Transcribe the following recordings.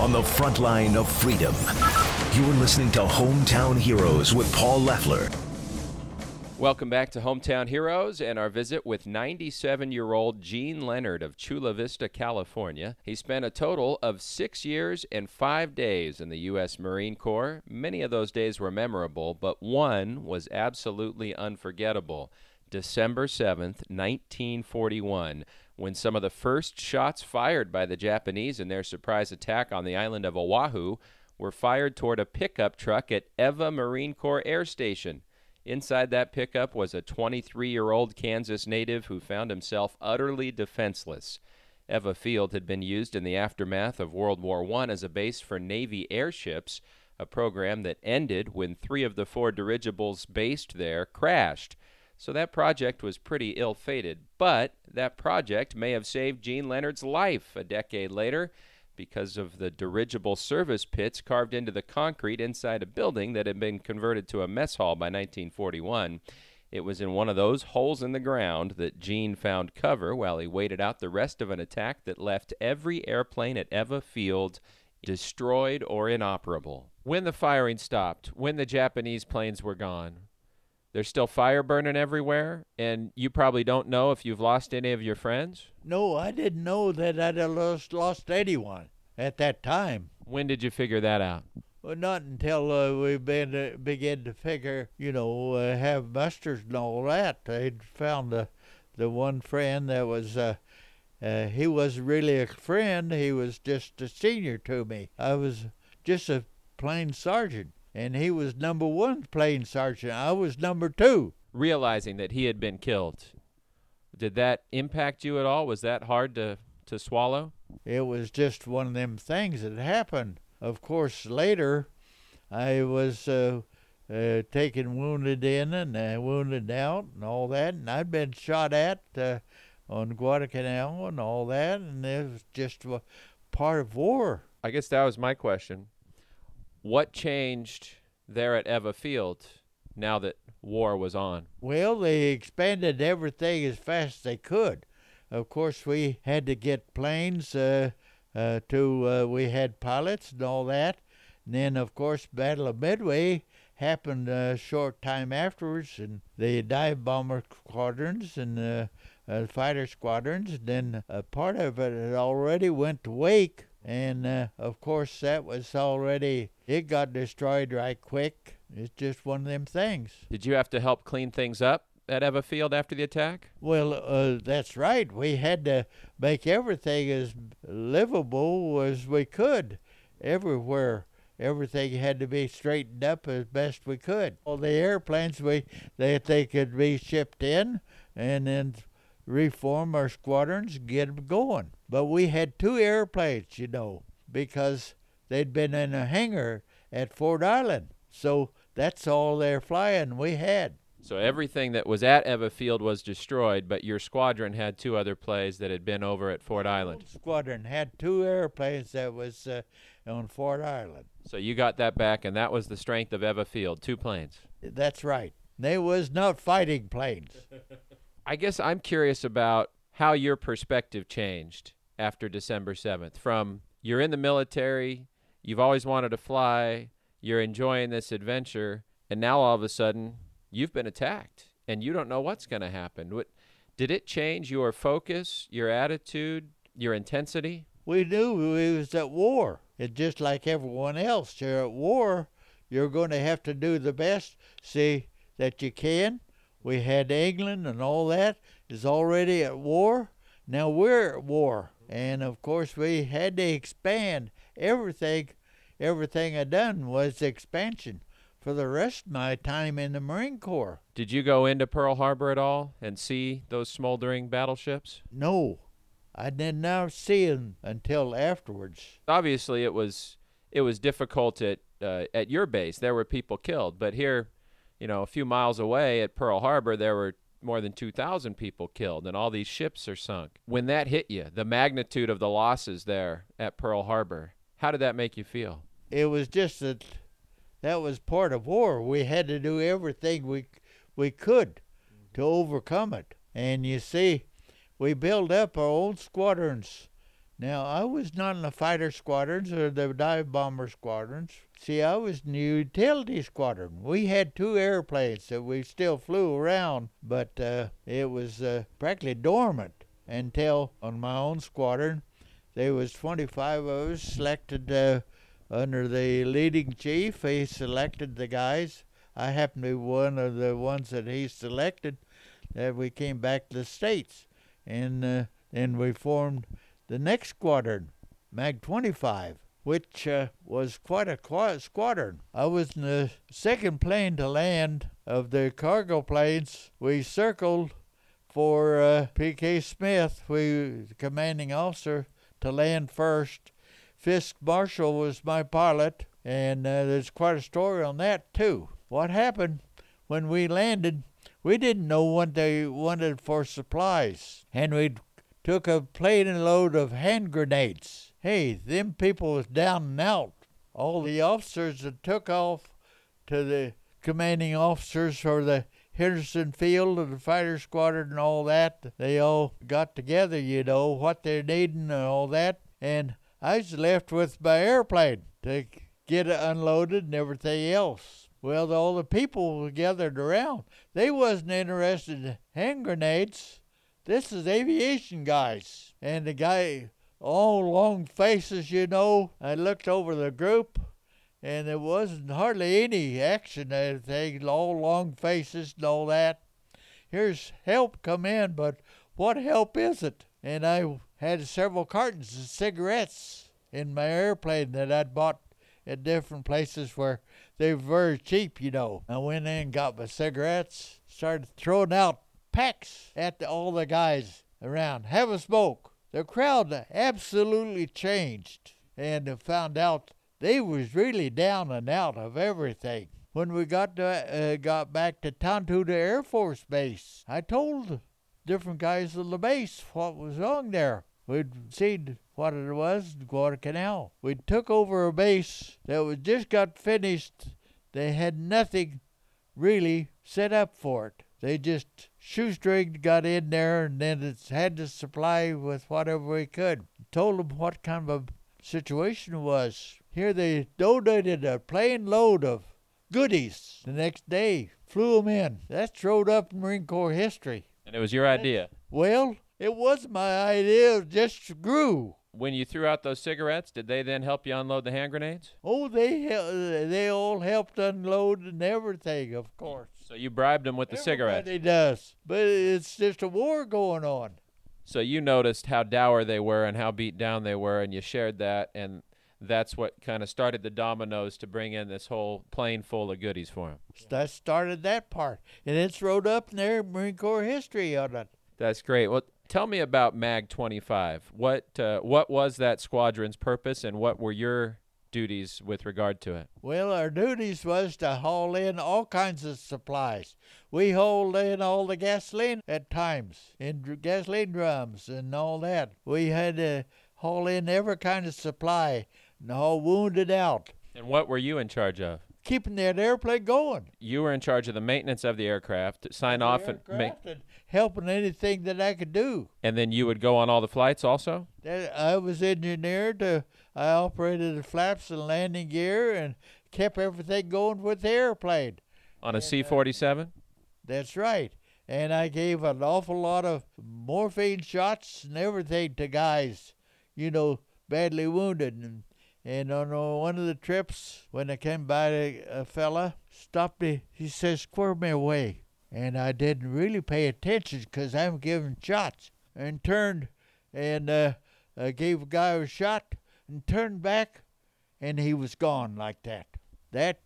on the front line of freedom. You're listening to Hometown Heroes with Paul Leffler. Welcome back to Hometown Heroes and our visit with 97-year-old Gene Leonard of Chula Vista, California. He spent a total of 6 years and 5 days in the U.S. Marine Corps. Many of those days were memorable, but one was absolutely unforgettable. December 7th, 1941, when some of the first shots fired by the Japanese in their surprise attack on the island of Oahu were fired toward a pickup truck at Eva Marine Corps Air Station. Inside that pickup was a 23-year-old Kansas native who found himself utterly defenseless. Eva Field had been used in the aftermath of World War I as a base for Navy airships, a program that ended when 3 of the 4 dirigibles based there crashed. So that project was pretty ill-fated, but that project may have saved Gene Leonard's life a decade later because of the dirigible service pits carved into the concrete inside a building that had been converted to a mess hall by 1941. It was in one of those holes in the ground that Gene found cover while he waited out the rest of an attack that left every airplane at Eva Field destroyed or inoperable. When the firing stopped, when the Japanese planes were gone, there's still fire burning everywhere, and you probably don't know if you've lost any of your friends? No, I didn't know that I'd have lost anyone at that time. When did you figure that out? Well, not until we began to figure, have musters and all that. They'd found the one friend that was, he wasn't really a friend. He was just a senior to me. I was just a plain sergeant. And he was number 1 plane sergeant. I was number 2. Realizing that he had been killed, did that impact you at all? Was that hard to swallow? It was just one of them things that happened. Of course, later, I was taken wounded in and wounded out and all that. And I'd been shot at on Guadalcanal and all that. And it was just part of war. I guess that was my question. What changed there at Eva Field now that war was on? Well, they expanded everything as fast as they could. Of course, we had to get planes we had pilots and all that. And then, of course, Battle of Midway happened a short time afterwards, and the dive bomber squadrons and fighter squadrons. And then part of it had already went to Wake. And, of course, that was already, it got destroyed right quick. It's just one of them things. Did you have to help clean things up at Eva Field after the attack? Well, that's right. We had to make everything as livable as we could everywhere. Everything had to be straightened up as best we could. All the airplanes, they could be shipped in and then reform our squadrons and get them going. But we had 2 airplanes, because they'd been in a hangar at Fort Island. So that's all their flying we had. So everything that was at Eva Field was destroyed, but your squadron had 2 other planes that had been over at Fort Island. The squadron had 2 airplanes that was on Fort Island. So you got that back, and that was the strength of Eva Field, 2 planes. That's right. They was not fighting planes. I guess I'm curious about how your perspective changed after December 7th. From you're in the military, you've always wanted to fly, you're enjoying this adventure, and now all of a sudden you've been attacked and you don't know what's going to happen. Did it change your focus, your attitude, your intensity? We knew we was at war. It's just like everyone else. You're at war. You're going to have to do the best, see that you can. We had England and all that is already at war. Now we're at war. And, of course, we had to expand everything. Everything I done was expansion for the rest of my time in the Marine Corps. Did you go into Pearl Harbor at all and see those smoldering battleships? No, I did not see them until afterwards. Obviously, it was difficult at your base. There were people killed, but here, a few miles away at Pearl Harbor, there were more than 2,000 people killed, and all these ships are sunk. When that hit you, the magnitude of the losses there at Pearl Harbor, how did that make you feel? It was just that was part of war. We had to do everything we could to overcome it. And you see, we built up our own squadrons Now, I was not in the fighter squadrons or the dive bomber squadrons. See, I was in the utility squadron. We had 2 airplanes that we still flew around, but it was practically dormant until on my own squadron, there was 25 of us selected under the leading chief. He selected the guys. I happened to be one of the ones that he selected. That we came back to the States, and then we formed the next squadron, MAG 25, which was quite a squadron. I was in the second plane to land of the cargo planes. We circled for P.K. Smith, the commanding officer, to land first. Fisk Marshall was my pilot, and there's quite a story on that, too. What happened when we landed, we didn't know what they wanted for supplies, and we took a plane load of hand grenades. Hey, them people was down and out. All the officers that took off to the commanding officers for the Henderson Field of the fighter squadron and all that, they all got together, you know, what they're needing and all that, and I was left with my airplane to get it unloaded and everything else. Well, all the people were gathered around. They wasn't interested in hand grenades. This is aviation guys. And the guy, all long faces, you know. I looked over the group, and there wasn't hardly any action or anything, all long faces and all that. Here's help come in, but what help is it? And I had several cartons of cigarettes in my airplane that I'd bought at different places where they were very cheap, you know. I went in, got my cigarettes, started throwing out packs at all the guys around. Have a smoke. The crowd absolutely changed, and found out they was really down and out of everything. When we got back to Tontuta Air Force Base, I told different guys on the base what was wrong there. We'd seen what it was in Guadalcanal. We took over a base that was just got finished. They had nothing really set up for it. They just shoestringed, got in there, and then it had to supply with whatever we could. Told them what kind of a situation it was. Here they donated a plane load of goodies the next day. Flew them in. That's wrote up in Marine Corps history. And it was your idea? Well, it wasn't my idea. It just grew. When you threw out those cigarettes, did they then help you unload the hand grenades? Oh, they all helped unload and everything, of course. So you bribed them with the cigarettes? Everybody does. But it's just a war going on. So you noticed how dour they were and how beat down they were, and you shared that, and that's what kind of started the dominoes to bring in this whole plane full of goodies for them. That started that part. And it's wrote up in there, Marine Corps history on it. That's great. Well, tell me about MAG 25. What was that squadron's purpose, and what were your duties with regard to it? Well, our duties was to haul in all kinds of supplies. We hauled in all the gasoline at times, in gasoline drums and all that. We had to haul in every kind of supply and haul wounded out. And what were you in charge of? Keeping that airplane going. You were in charge of the maintenance of the aircraft, sign off and make... And helping anything that I could do. And then you would go on all the flights also? I was engineered. I operated the flaps and landing gear and kept everything going with the airplane. On a C-47? That's right. And I gave an awful lot of morphine shots and everything to guys, you know, badly wounded. And on one of the trips, when I came by, a fella stopped me. He says, "Square me away." And I didn't really pay attention because I'm giving shots. And turned and I gave a guy a shot and turned back, and he was gone like that. That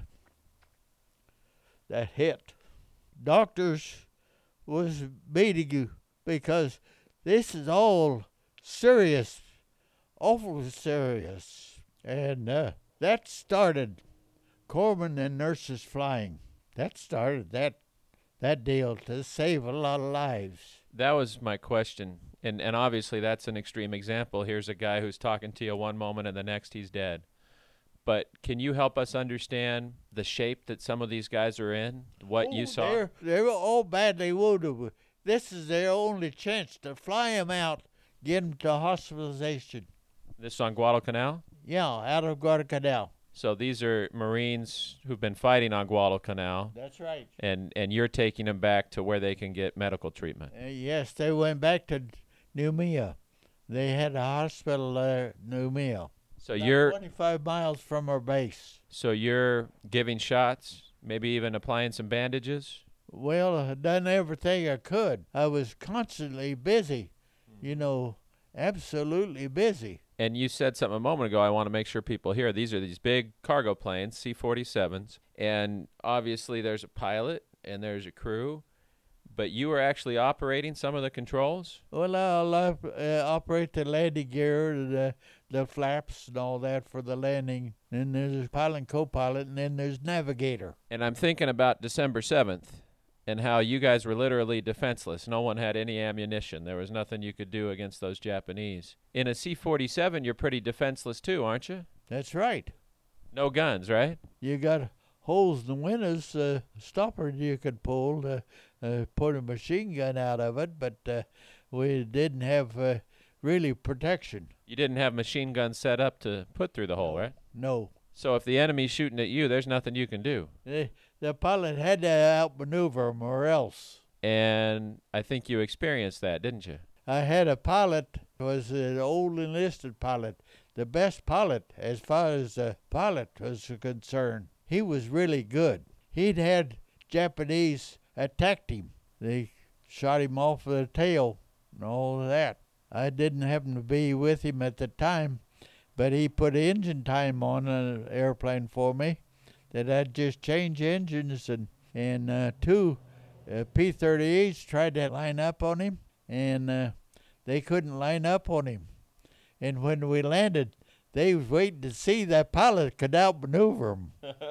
hit. Doctors was beating you because this is all serious, awful serious. And that started corpsmen and nurses flying. That started that deal to save a lot of lives. That was my question. And obviously that's an extreme example. Here's a guy who's talking to you one moment and the next he's dead. But can you help us understand the shape that some of these guys are in, what you saw? They were all badly wounded. This is their only chance to fly them out, get them to hospitalization. This is on Guadalcanal? Yeah, out of Guadalcanal. So these are Marines who've been fighting on Guadalcanal, That's right. and you're taking them back to where they can get medical treatment. Yes, they went back to Noumea. They had a hospital there, Noumea. So About you're 25 miles from our base. giving shots, maybe even applying some bandages? Well, I done everything I could. I was constantly busy, absolutely busy. And you said something a moment ago I want to make sure people hear. These are these big cargo planes, C-47s, and obviously there's a pilot and there's a crew, but you were actually operating some of the controls? Well, I'll operate the landing gear, the flaps and all that for the landing. Then there's pilot and co-pilot, and then there's navigator. And I'm thinking about December 7th and how you guys were literally defenseless. No one had any ammunition. There was nothing you could do against those Japanese. In a C-47, you're pretty defenseless too, aren't you? That's right. No guns, right? You got holes in the windows, stopper you could pull to put a machine gun out of it, but we didn't have really protection. You didn't have machine guns set up to put through the hole, right? No. So if the enemy's shooting at you, there's nothing you can do. The pilot had to outmaneuver them or else. And I think you experienced that, didn't you? I had a pilot, was an old enlisted pilot, the best pilot as far as the pilot was concerned. He was really good. He'd had Japanese attacked him. They shot him off the tail and all of that. I didn't happen to be with him at the time, but he put engine time on an airplane for me that I'd just change engines, and two P-38s tried to line up on him, and they couldn't line up on him. And when we landed, they was waiting to see that pilot could outmaneuver him.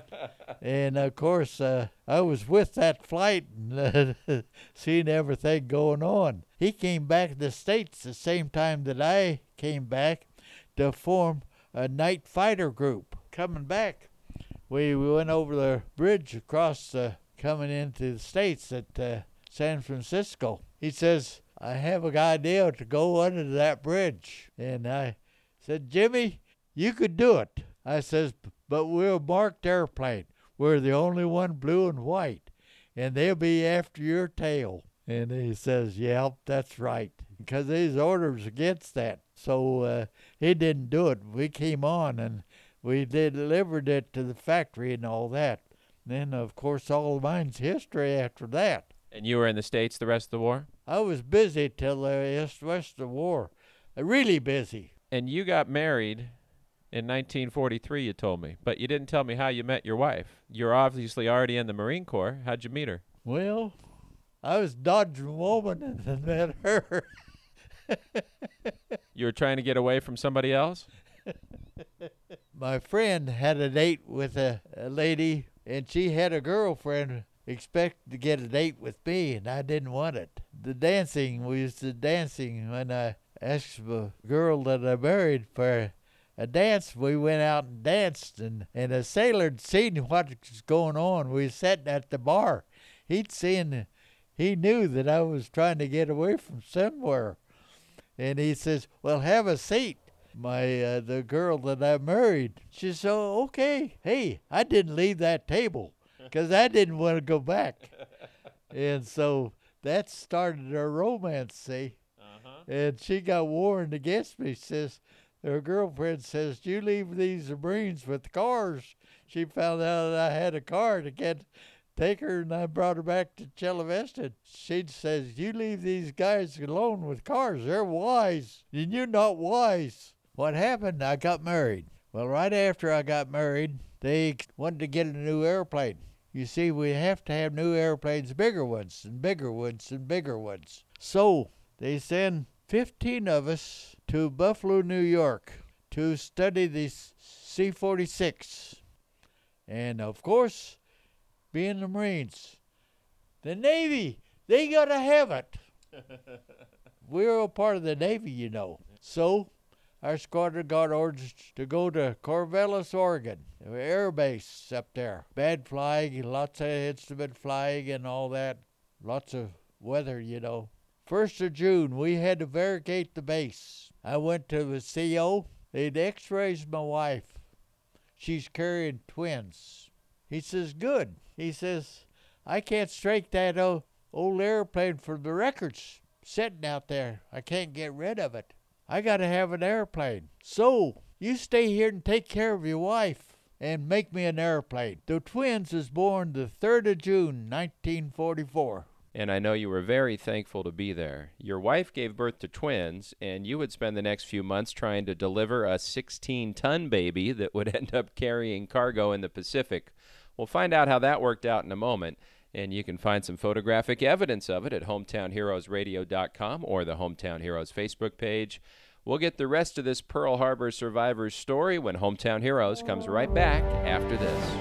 And, of course, I was with that flight and seeing everything going on. He came back to the States the same time that I came back to form a night fighter group. Coming back, we went over the bridge across coming into the States at San Francisco. He says, I have an idea to go under that bridge. And I said, Jimmy, you could do it. I says, but we're a marked airplane. We're the only one blue and white, and they'll be after your tail. And he says, yeah, that's right, because there's orders against that. So he didn't do it. We came on, and we delivered it to the factory and all that. Then, of course, all of mine's history after that. And you were in the States the rest of the war? I was busy till the rest of the war. Really busy. And you got married in 1943, you told me. But you didn't tell me how you met your wife. You're obviously already in the Marine Corps. How'd you meet her? Well, I was dodging a woman and met her. You were trying to get away from somebody else? My friend had a date with a lady, and she had a girlfriend expected to get a date with me, and I didn't want it. The dancing, we used to dancing when I asked a girl that I married for a dance. We went out and danced, and a sailor had seen what was going on. We was sitting at the bar. He knew that I was trying to get away from somewhere. And he says, well, have a seat. The girl that I married, she said, oh, okay. Hey, I didn't leave that table because I didn't want to go back. And so that started our romance, see. And she got warned against me. Her girlfriend says, you leave these Marines with cars. She found out that I had a car to take her, and I brought her back to Chela Vista. She says, you leave these guys alone with cars. They're wise, and you're not wise. What happened? I got married. Well, right after I got married, they wanted to get a new airplane. You see, we have to have new airplanes, bigger ones, and bigger ones, and bigger ones. So they send 15 of us to Buffalo, New York, to study the C-46. And, of course, being the Marines, the Navy, they got to have it. We're a part of the Navy, you know. So our squadron got orders to go to Corvallis, Oregon, air base up there. Bad flying, lots of instrument flying and all that. Lots of weather, you know. 1st of June, we had to varicate the base. I went to the CO. They'd x-rays my wife. She's carrying twins. He says, good. He says, I can't strike that old airplane for the records sitting out there. I can't get rid of it. I got to have an airplane. So, you stay here and take care of your wife and make me an airplane. The twins was born the 3rd of June, 1944. And I know you were very thankful to be there. Your wife gave birth to twins, and you would spend the next few months trying to deliver a 16-ton baby that would end up carrying cargo in the Pacific. We'll find out how that worked out in a moment, and you can find some photographic evidence of it at hometownheroesradio.com or the Hometown Heroes Facebook page. We'll get the rest of this Pearl Harbor survivors story when Hometown Heroes comes right back after this.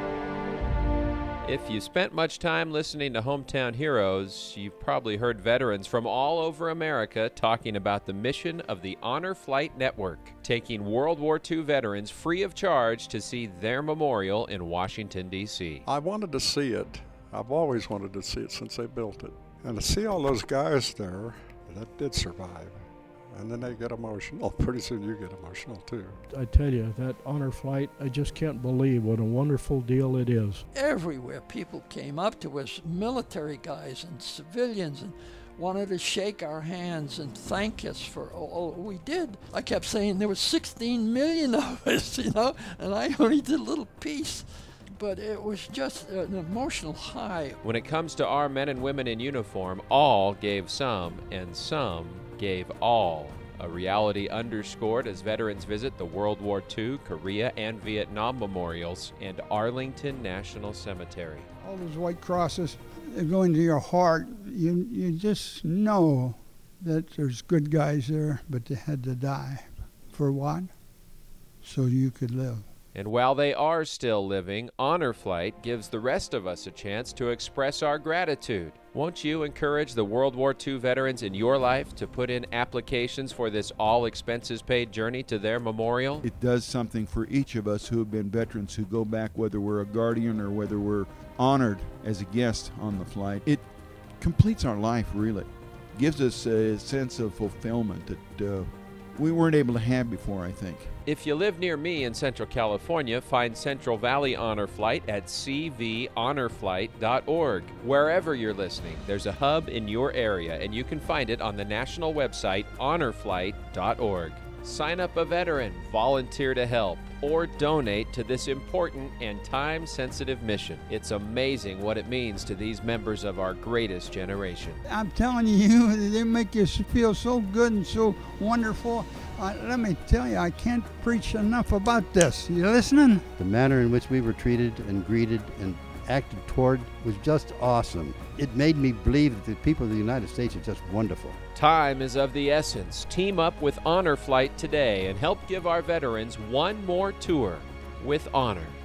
If you spent much time listening to Hometown Heroes, you've probably heard veterans from all over America talking about the mission of the Honor Flight Network, taking World War II veterans free of charge to see their memorial in Washington, D.C. I wanted to see it. I've always wanted to see it since they built it. And to see all those guys there that did survive. And then they get emotional. Pretty soon you get emotional too. I tell you, that honor flight, I just can't believe what a wonderful deal it is. Everywhere people came up to us, military guys and civilians, and wanted to shake our hands and thank us for all we did. I kept saying there were 16 million of us, and I only did a little piece. But it was just an emotional high. When it comes to our men and women in uniform, all gave some, and some gave all. A reality underscored as veterans visit the World War II, Korea, and Vietnam memorials and Arlington National Cemetery. All those white crosses, they go into your heart. You just know that there's good guys there, but they had to die. For what? So you could live. And while they are still living, Honor Flight gives the rest of us a chance to express our gratitude. Won't you encourage the World War II veterans in your life to put in applications for this all-expenses-paid journey to their memorial? It does something for each of us who have been veterans who go back, whether we're a guardian or whether we're honored as a guest on the flight. It completes our life, really. Gives us a sense of fulfillment that we weren't able to have before, I think. If you live near me in Central California, find Central Valley Honor Flight at cvhonorflight.org. Wherever you're listening, there's a hub in your area, and you can find it on the national website, honorflight.org. Sign up a veteran, volunteer to help, or donate to this important and time-sensitive mission. It's amazing what it means to these members of our greatest generation. I'm telling you, they make you feel so good and so wonderful. Let me tell you, I can't preach enough about this. You listening? The manner in which we were treated and greeted and acted toward was just awesome. It made me believe that the people of the United States are just wonderful. Time is of the essence. Team up with Honor Flight today and help give our veterans one more tour with honor.